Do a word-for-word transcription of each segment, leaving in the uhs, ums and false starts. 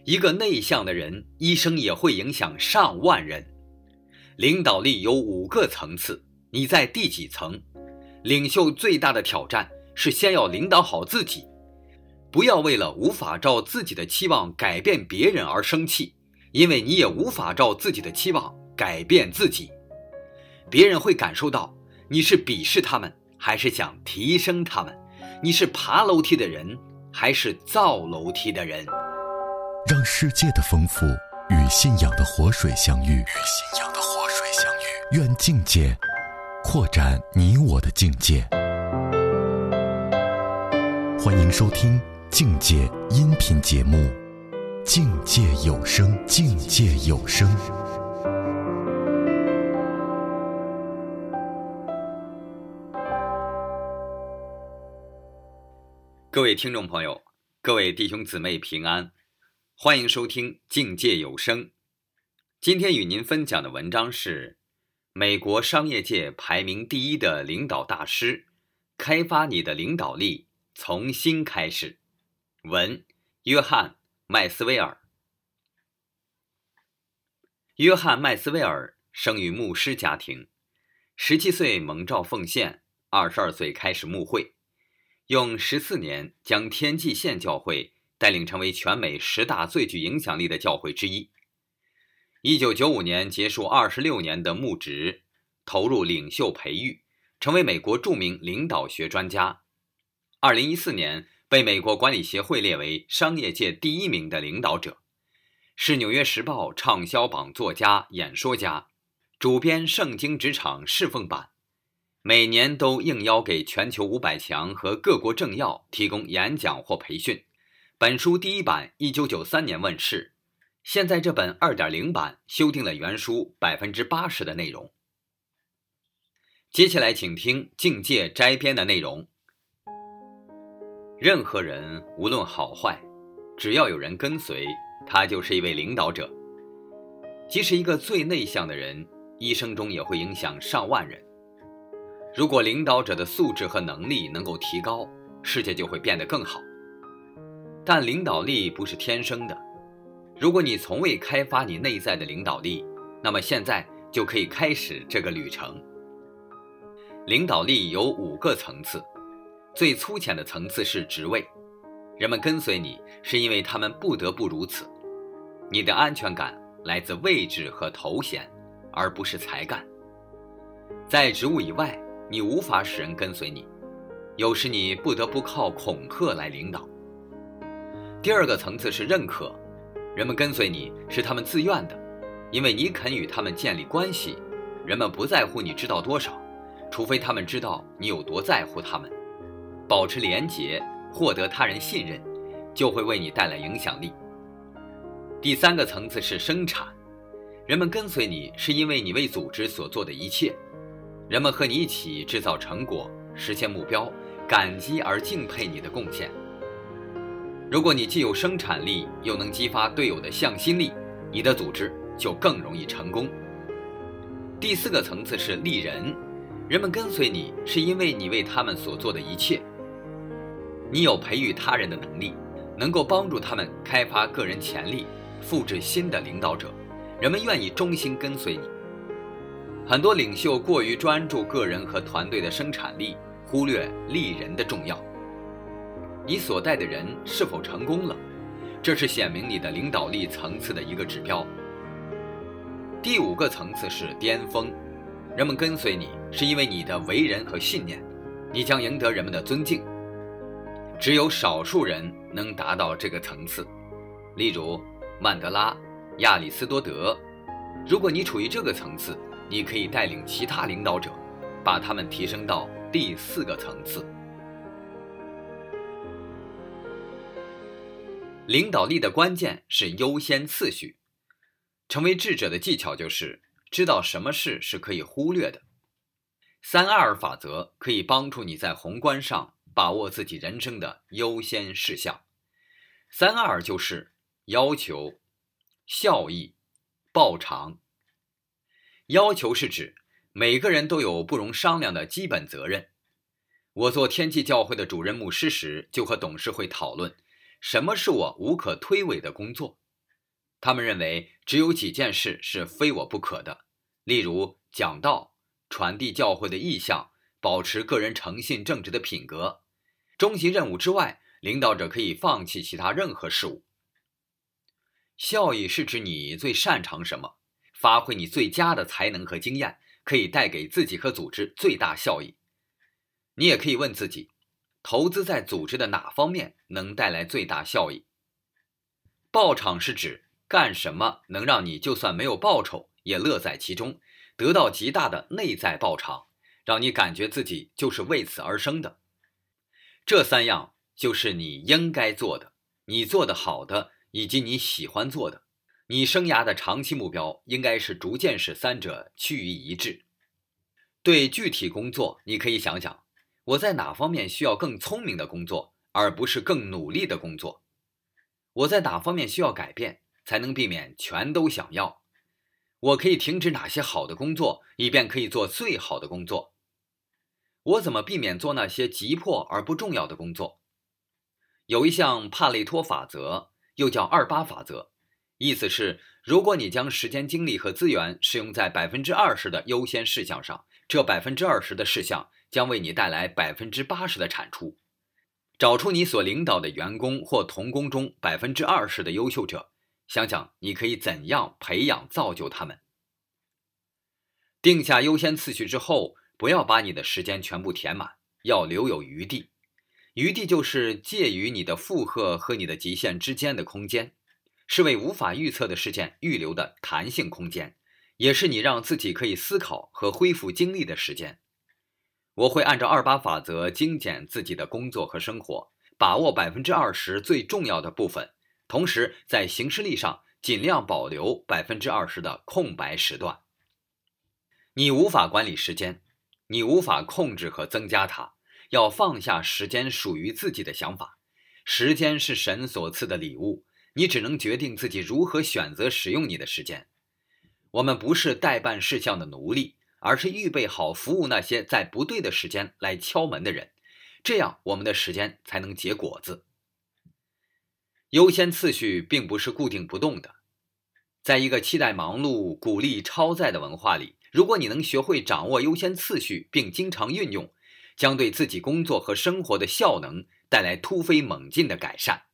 一个内向的人，一生也会影响上万人。领导力有五个层次，你在第几层？领袖最大的挑战是先要领导好自己，不要为了无法照自己的期望改变别人而生气，因为你也无法照自己的期望改变自己。别人会感受到你是鄙视他们，还是想提升他们？你是爬楼梯的人，还是造楼梯的人？ 让世界的丰富与信仰的活水相遇，与信仰的活水相遇。愿境界扩展你我的境界。欢迎收听境界音频节目《境界有声》，境界有声。 各位听众朋友，各位弟兄姊妹平安，欢迎收听境界有声。今天与您分享的文章是美国商业界排名第一的领导大师，开发你的领导力，从新开始。文：约翰·麦斯威尔。约翰·麦斯威尔生于牧师家庭，十七岁蒙召奉献，二十二岁开始牧会，用十四年将天际线教会带领成为全美十大最具影响力的教会之一。一九九五年结束二十六年的牧职，投入领袖培育，成为美国著名领导学专家。二零一四年被美国管理协会列为商业界第一名的领导者，是纽约时报畅销榜作家、演说家，主编圣经职场侍奉版，每年都应邀给全球五百强和各国政要提供演讲或培训。本书第一版一九九三年问世，现在这本 二点零 版修订了原书 百分之八十 的内容。接下来请听境界摘编的内容。任何人无论好坏，只要有人跟随，他就是一位领导者。即使一个最内向的人，一生中也会影响上万人。如果领导者的素质和能力能够提高，世界就会变得更好。但领导力不是天生的，如果你从未开发你内在的领导力，那么现在就可以开始这个旅程。领导力有五个层次，最粗浅的层次是职位，人们跟随你是因为他们不得不如此。你的安全感来自位置和头衔，而不是才干。在职务以外，你无法使人跟随你，有时你不得不靠恐吓来领导。第二个层次是认可，人们跟随你是他们自愿的，因为你肯与他们建立关系。人们不在乎你知道多少，除非他们知道你有多在乎他们。保持廉洁，获得他人信任，就会为你带来影响力。第三个层次是生产，人们跟随你是因为你为组织所做的一切。人们和你一起制造成果，实现目标，感激而敬佩你的贡献。如果你既有生产力，又能激发队友的向心力，你的组织就更容易成功。第四个层次是利人，人们跟随你是因为你为他们所做的一切。你有培育他人的能力，能够帮助他们开发个人潜力，复制新的领导者，人们愿意忠心跟随你。很多领袖过于专注个人和团队的生产力，忽略利人的重要。你所带的人是否成功了，这是显明你的领导力层次的一个指标。第五个层次是巅峰，人们跟随你是因为你的为人和信念，你将赢得人们的尊敬。只有少数人能达到这个层次，例如曼德拉、亚里斯多德。如果你处于这个层次，你可以带领其他领导者，把他们提升到第四个层次。领导力的关键是优先次序。成为智者的技巧就是知道什么事是可以忽略的。三 R 法则可以帮助你在宏观上把握自己人生的优先事项。三 R 就是要求、效益、报偿。要求是指每个人都有不容商量的基本责任。我做天际教会的主任牧师时，就和董事会讨论，什么是我无可推诿的工作？ 他们认为只有几件事是非我不可的，例如讲道、传递教会的意向、保持个人诚信正直的品格。终极任务之外，领导者可以放弃其他任何事物。效益是指你最擅长什么，发挥你最佳的才能和经验，可以带给自己和组织最大效益。你也可以问自己，投资在组织的哪方面能带来最大效益？报偿是指干什么能让你就算没有报酬也乐在其中，得到极大的内在报偿，让你感觉自己就是为此而生的。这三样就是你应该做的，你做得好的，以及你喜欢做的。你生涯的长期目标应该是逐渐使三者趋于一致。对具体工作，你可以想想，我在哪方面需要更聪明的工作，而不是更努力的工作？我在哪方面需要改变，才能避免全都想要？我可以停止哪些好的工作，以便可以做最好的工作？我怎么避免做那些急迫而不重要的工作？有一项帕累托法则，又叫二八法则，意思是如果你将时间、精力和资源使用在 百分之二十 的优先事项上，这 百分之二十 的事项将为你带来 百分之八十 的产出。找出你所领导的员工或同工中 百分之二十 的优秀者，想想你可以怎样培养造就他们。定下优先次序之后，不要把你的时间全部填满，要留有余地。余地就是介于你的负荷和你的极限之间的空间，是为无法预测的事件预留的弹性空间，也是你让自己可以思考和恢复精力的时间。我会按照二八法则精简自己的工作和生活，把握 百分之二十 最重要的部分，同时在行事历上尽量保留 百分之二十 的空白时段。你无法管理时间，你无法控制和增加它，要放下时间属于自己的想法。时间是神所赐的礼物，你只能决定自己如何选择使用你的时间。我们不是代办事项的奴隶，而是预备好服务那些在不对的时间来敲门的人，这样我们的时间才能结果子。优先次序并不是固定不动的，在一个期待忙碌、鼓励超载的文化里，如果你能学会掌握优先次序并经常运用，将对自己工作和生活的效能带来突飞猛进的改善。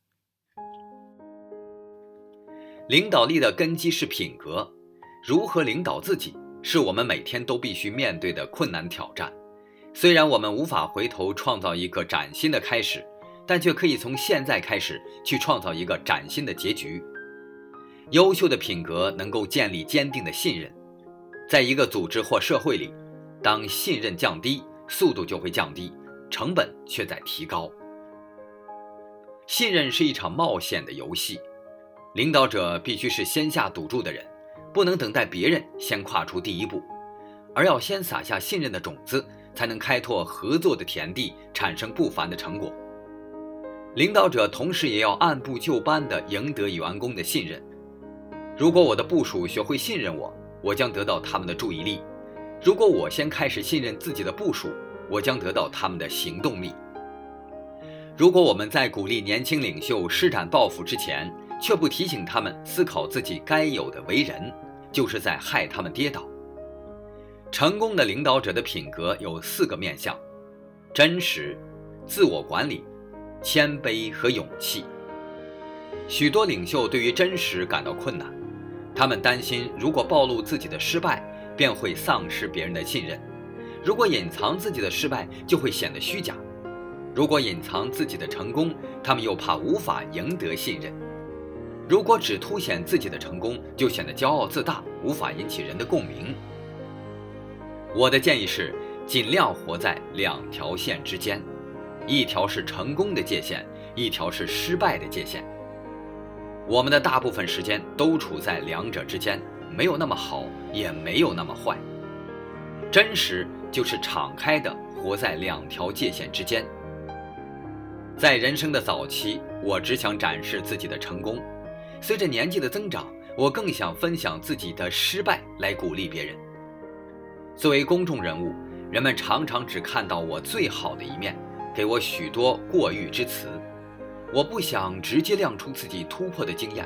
领导力的根基是品格，如何领导自己是我们每天都必须面对的困难挑战。虽然我们无法回头创造一个崭新的开始，但却可以从现在开始去创造一个崭新的结局。优秀的品格能够建立坚定的信任。在一个组织或社会里，当信任降低，速度就会降低，成本却在提高。信任是一场冒险的游戏，领导者必须是先下赌注的人，不能等待别人先跨出第一步，而要先撒下信任的种子，才能开拓合作的田地，产生不凡的成果。领导者同时也要按部就班地赢得员工的信任。如果我的部属学会信任我，我将得到他们的注意力；如果我先开始信任自己的部属，我将得到他们的行动力。如果我们在鼓励年轻领袖施展抱负之前，却不提醒他们思考自己该有的为人，就是在害他们跌倒。成功的领导者的品格有四个面向：真实、自我管理、谦卑和勇气。许多领袖对于真实感到困难，他们担心如果暴露自己的失败，便会丧失别人的信任；如果隐藏自己的失败，就会显得虚假；如果隐藏自己的成功，他们又怕无法赢得信任；如果只凸显自己的成功，就显得骄傲自大，无法引起人的共鸣。我的建议是，尽量活在两条线之间，一条是成功的界限，一条是失败的界限。我们的大部分时间都处在两者之间，没有那么好，也没有那么坏。真实就是敞开的活在两条界限之间。在人生的早期，我只想展示自己的成功；随着年纪的增长，我更想分享自己的失败来鼓励别人。作为公众人物，人们常常只看到我最好的一面，给我许多过誉之词。我不想直接亮出自己突破的经验，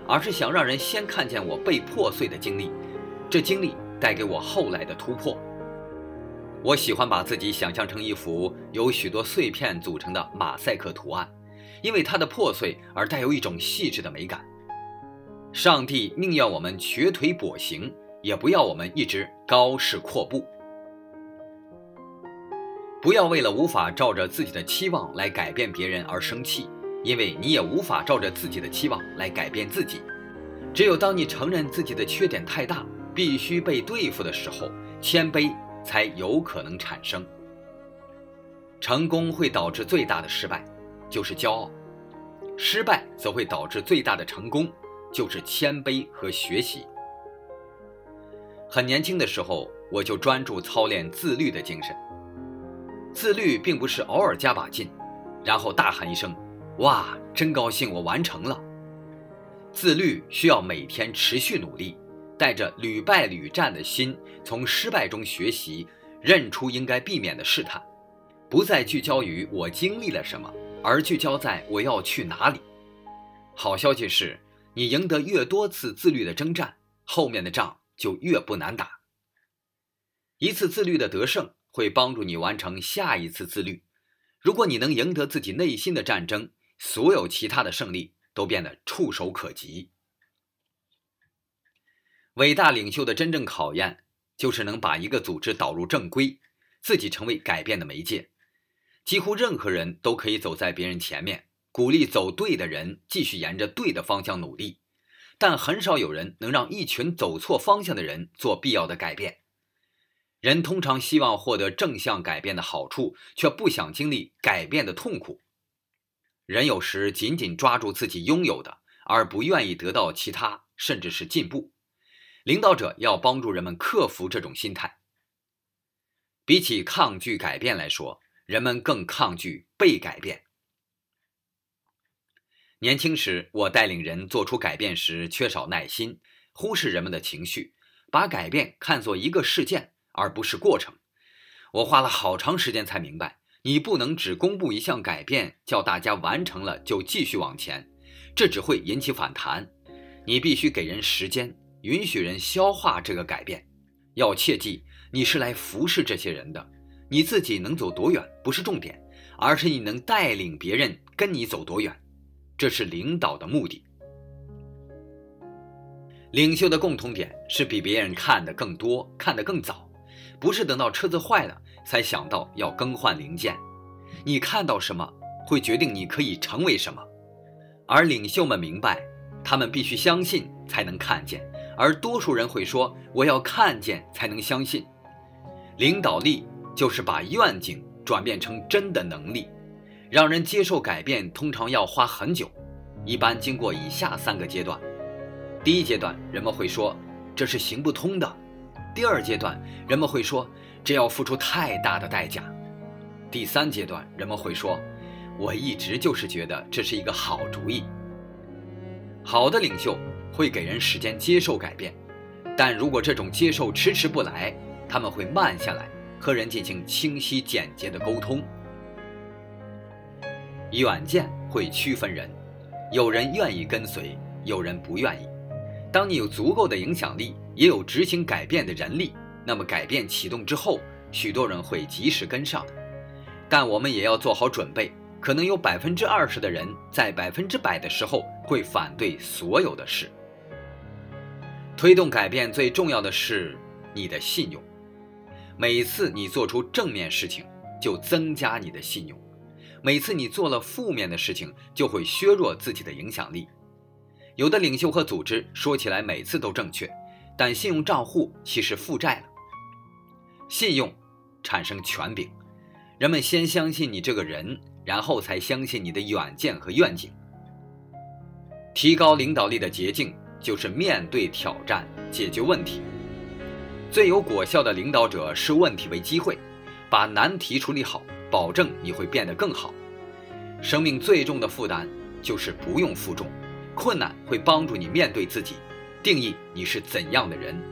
而是想让人先看见我被破碎的经历，这经历带给我后来的突破。我喜欢把自己想象成一幅由许多碎片组成的马赛克图案，因为它的破碎而带有一种细致的美感。上帝宁愿我们瘸腿跛行，也不要我们一直高势阔步。不要为了无法照着自己的期望来改变别人而生气，因为你也无法照着自己的期望来改变自己。只有当你承认自己的缺点太大，必须被对付的时候，谦卑才有可能产生。成功会导致最大的失败，就是骄傲；失败则会导致最大的成功，就是谦卑和学习。很年轻的时候，我就专注操练自律的精神。自律并不是偶尔加把劲，然后大喊一声，哇，真高兴我完成了。自律需要每天持续努力，带着屡败屡战的心，从失败中学习，认出应该避免的试探，不再聚焦于我经历了什么，而聚焦在我要去哪里。好消息是，你赢得越多次自律的征战，后面的仗就越不难打。一次自律的得胜会帮助你完成下一次自律。如果你能赢得自己内心的战争，所有其他的胜利都变得触手可及。伟大领袖的真正考验，就是能把一个组织导入正规，自己成为改变的媒介。几乎任何人都可以走在别人前面，鼓励走对的人继续沿着对的方向努力，但很少有人能让一群走错方向的人做必要的改变。人通常希望获得正向改变的好处，却不想经历改变的痛苦。人有时紧紧抓住自己拥有的，而不愿意得到其他，甚至是进步。领导者要帮助人们克服这种心态。比起抗拒改变来说，人们更抗拒被改变。年轻时，我带领人做出改变时缺少耐心，忽视人们的情绪，把改变看作一个事件，而不是过程。我花了好长时间才明白，你不能只公布一项改变，叫大家完成了就继续往前，这只会引起反弹。你必须给人时间，允许人消化这个改变。要切记，你是来服侍这些人的，你自己能走多远不是重点，而是你能带领别人跟你走多远，这是领导的目的。领袖的共同点是比别人看得更多，看得更早，不是等到车子坏了才想到要更换零件。你看到什么，会决定你可以成为什么。而领袖们明白，他们必须相信才能看见，而多数人会说，我要看见才能相信。领导力就是把愿景转变成真的能力。让人接受改变通常要花很久，一般经过以下三个阶段。第一阶段，人们会说，这是行不通的。第二阶段，人们会说，这要付出太大的代价。第三阶段，人们会说，我一直就是觉得这是一个好主意。好的领袖会给人时间接受改变，但如果这种接受迟迟不来，他们会慢下来，和人进行清晰简洁的沟通。远见会区分人，有人愿意跟随，有人不愿意。当你有足够的影响力，也有执行改变的人力，那么改变启动之后，许多人会及时跟上。但我们也要做好准备，可能有百分之二十的人在百分之百的时候会反对所有的事。推动改变最重要的是你的信用。每次你做出正面事情，就增加你的信用；每次你做了负面的事情，就会削弱自己的影响力。有的领袖和组织说起来每次都正确，但信用账户其实负债了。信用产生权柄，人们先相信你这个人，然后才相信你的远见和愿景。提高领导力的捷径就是面对挑战，解决问题。最有果效的领导者视问题为机会，把难题处理好，保证你会变得更好。生命最重的负担就是不用负重，困难会帮助你面对自己，定义你是怎样的人。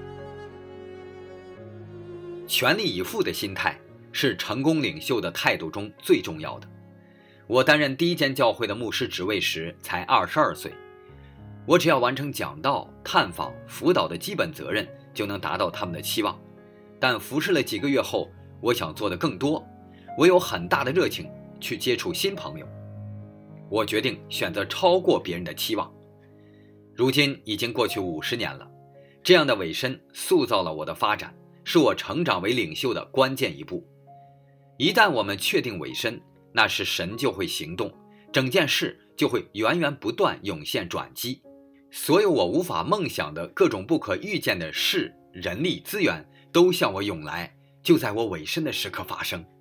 全力以赴的心态是成功领袖的态度中最重要的。我担任第一间教会的牧师职位时才二十二岁， 我只要完成讲道、探访、辅导的基本责任，就能达到他们的期望。但服侍了几个月后，我想做得更多，我有很大的热情去接触新朋友。我决定选择超过别人的期望。如今已经过去五十年了，这样的委身塑造了我的发展，是我成长为领袖的关键一步。一旦我们确定委身，那时神就会行动，整件事就会源源不断涌现转机。所有我无法梦想的各种不可预见的事、人力资源都向我涌来，就在我委身的时刻发生。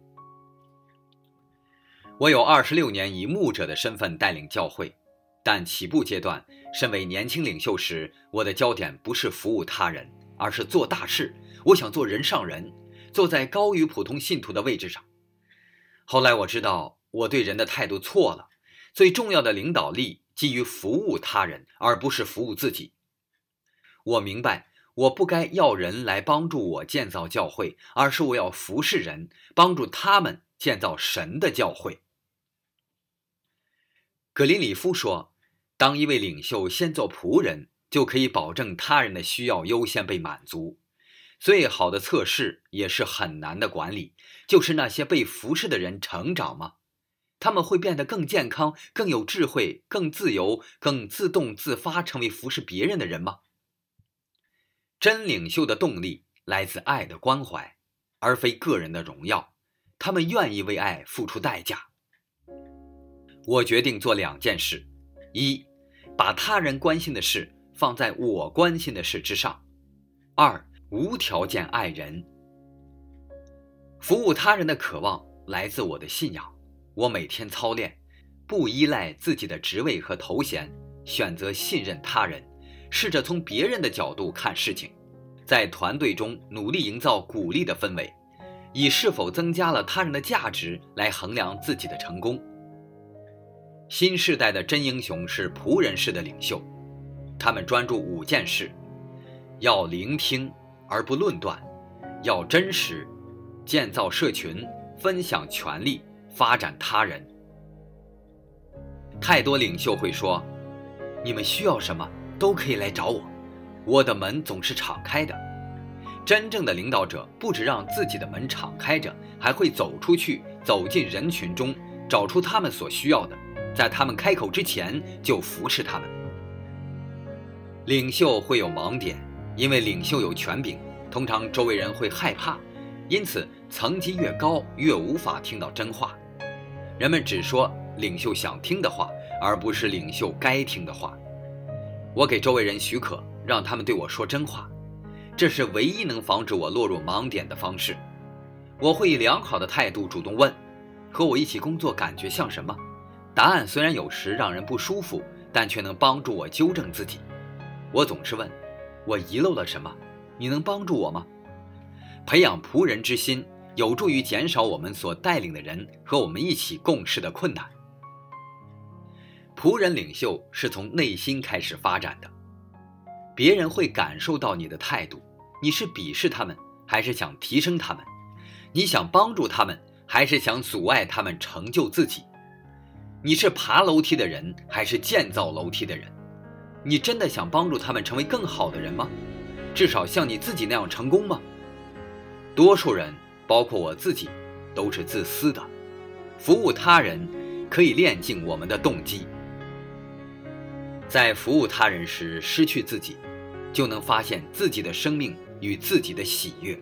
我有二十六年以牧者的身份带领教会，但起步阶段，身为年轻领袖时，我的焦点不是服务他人，而是做大事。我想做人上人，坐在高于普通信徒的位置上。后来我知道我对人的态度错了，最重要的领导力基于服务他人，而不是服务自己。我明白我不该要人来帮助我建造教会，而是我要服侍人，帮助他们建造神的教会。格林里夫说，当一位领袖先做仆人，就可以保证他人的需要优先被满足。最好的测试也是很难的管理，就是那些被服侍的人成长吗？他们会变得更健康、更有智慧、更自由、更自动自发成为服侍别人的人吗？真领袖的动力来自爱的关怀，而非个人的荣耀。他们愿意为爱付出代价。我决定做两件事：一，把他人关心的事放在我关心的事之上；二，无条件爱人。服务他人的渴望来自我的信仰。我每天操练，不依赖自己的职位和头衔，选择信任他人，试着从别人的角度看事情，在团队中努力营造鼓励的氛围，以是否增加了他人的价值来衡量自己的成功。新时代的真英雄是仆人式的领袖，他们专注五件事：要聆听而不论断，要真实，建造社群，分享权利，发展他人。太多领袖会说，你们需要什么都可以来找我，我的门总是敞开的。真正的领导者不只让自己的门敞开着，还会走出去，走进人群中，找出他们所需要的，在他们开口之前就扶持他们。领袖会有盲点，因为领袖有权柄，通常周围人会害怕，因此层级越高越无法听到真话。人们只说领袖想听的话，而不是领袖该听的话。我给周围人许可，让他们对我说真话，这是唯一能防止我落入盲点的方式。我会以良好的态度主动问，和我一起工作感觉像什么？答案虽然有时让人不舒服，但却能帮助我纠正自己。我总是问，我遗漏了什么？你能帮助我吗？培养仆人之心，有助于减少我们所带领的人和我们一起共事的困难。仆人领袖是从内心开始发展的，别人会感受到你的态度，你是鄙视他们，还是想提升他们？你想帮助他们，还是想阻碍他们成就自己？你是爬楼梯的人，还是建造楼梯的人？你真的想帮助他们成为更好的人吗？至少像你自己那样成功吗？多数人，包括我自己，都是自私的。服务他人可以炼净我们的动机。在服务他人时失去自己，就能发现自己的生命与自己的喜悦。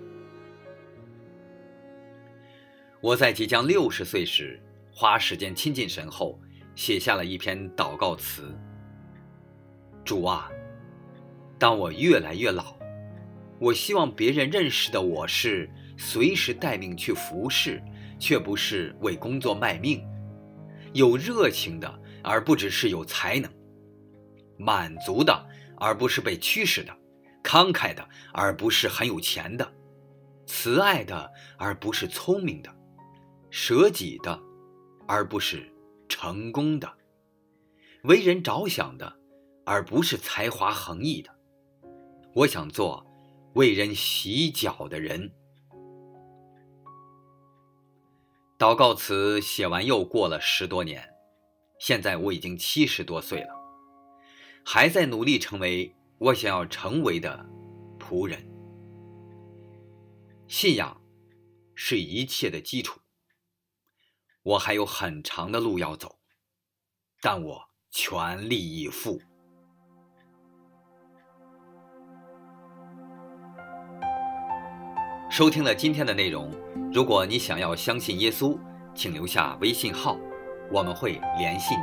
我在即将六十岁时，花时间亲近神后，写下了一篇祷告词。主啊，当我越来越老，我希望别人认识的我是随时待命去服侍，却不是为工作卖命，有热情的，而不只是有才能，满足的，而不是被驱使的，慷慨的，而不是很有钱的，慈爱的，而不是聪明的，舍己的，而不是成功的，为人着想的，而不是才华横溢的。我想做为人洗脚的人。祷告词写完又过了十多年，现在我已经七十多岁了。 还在努力成为我想要成为的仆人。信仰是一切的基础。我还有很长的路要走，但我全力以赴。收听了今天的内容，如果你想要相信耶稣，请留下微信号，我们会联系你。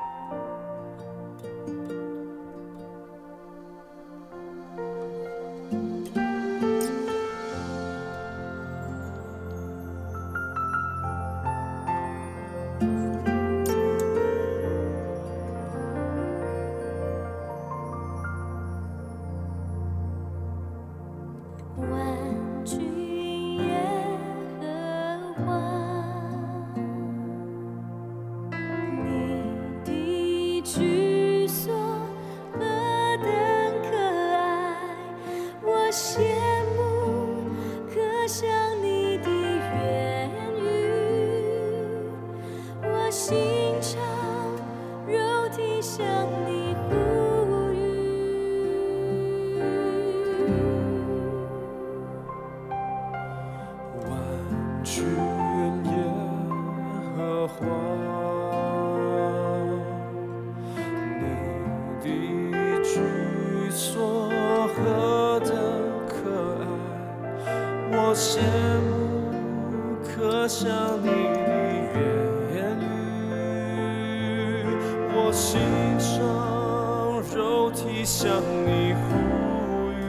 万军耶和华，你的居所何等可爱，我羡慕可想你的言语，我心肠肉体向你呼吁。 万军耶和华，你的居所何等可爱，我羡慕可想你的言语，我心肠肉体向你呼吁。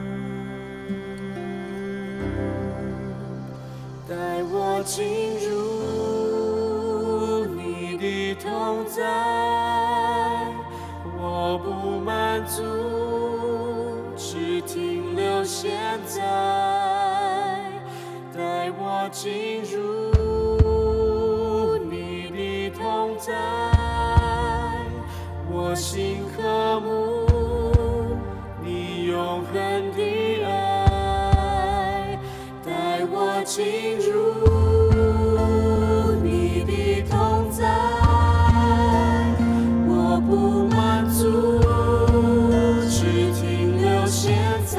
带我进入你的同在，我不满足，只停留现在。带我进入你的同在，我心渴慕你永恒的爱。带我进入你的同在，我不满足，只停留现在。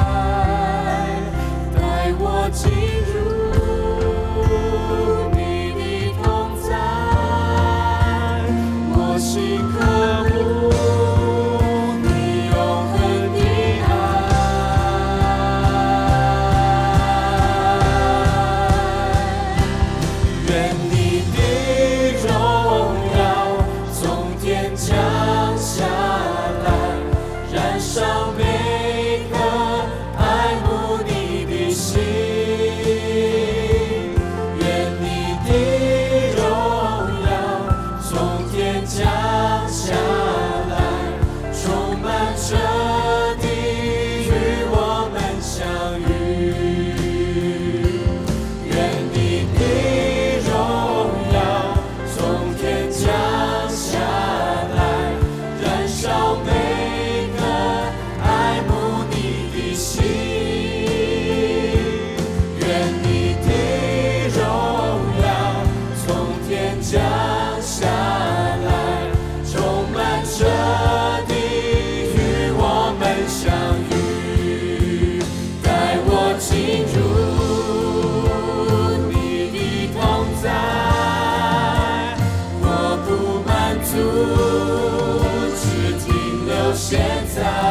带我进入你的同在，我心渴慕你永恒的爱。愿你的荣耀从天降下来，燃烧每颗爱慕你的心。愿你的荣耀从天降下来，充满这地，与我们相遇。愿你的荣耀从天降下来，燃烧每个爱慕你的心。愿你的荣耀从天降下来，充满这地，与我们相遇。带我进入你的同在，我不满足，只停留现在。